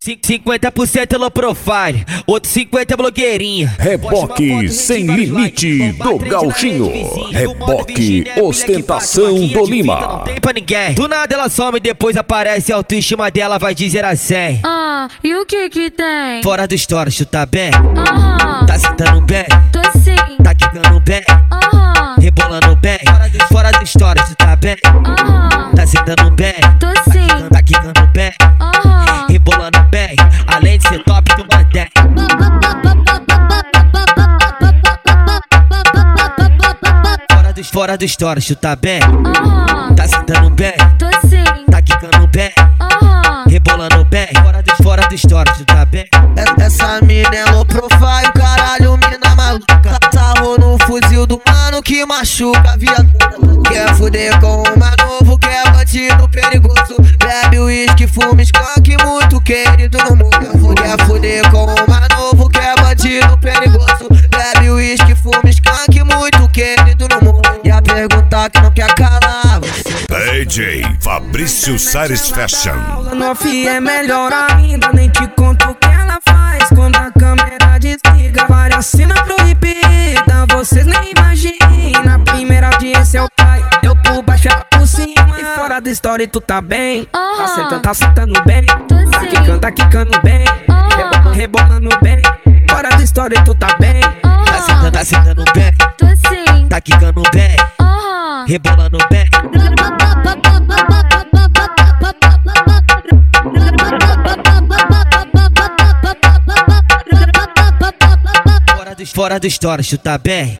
50% low profile, outro 50% blogueirinha. Reboque sem limite do Gauchinho. Reboque ostentação do Lima. Não tem pra ninguém. Do nada ela some, depois aparece, a autoestima dela vai de 0 a 100. E o que que tem? Fora do stories, tu tá bem? Tá sentando bem? Tô sim. Tá quicando bem? Rebolando bem? Fora do stories, tu tá bem? Tá sentando bem? Tô sim. Tá quicando bem? Rebolando bem? Além de ser top, tu mantém. Fora do stories, tu tá bem? Tá sentando bem? Tô sim. Tá quicando bem? Rebolando bem? Fora do stories, tu tá bem? Essa mina é low profile, caralho, mina maluca. Sarro no fuzil do mano que machuca, viatura. Quer fuder com uma novo, quer bandido perigoso. Bebe uísque, fuma skunk, muito querido no mundo. Quer fuder com uma novo, quer bandido perigoso. Bebe uísque, fuma skunk, muito querido no mundo. E a pergunta que não quer calar, DJ Fabrício Sares Fashion. No off é melhor ainda, nem te conto o que ela faz quando a câmera desliga. Várias cenas proibidas, vocês nem imaginam. Primeira audiência é o pai, eu por baixo ela por cima. E fora da história tu tá bem, tá sentando bem. Tá quicando bem, rebolando bem. Fora da história tu tá bem, tá sentando bem? Tô sim. Tá quicando bem? Rebolando bem? Fora do stories, tu tá bem?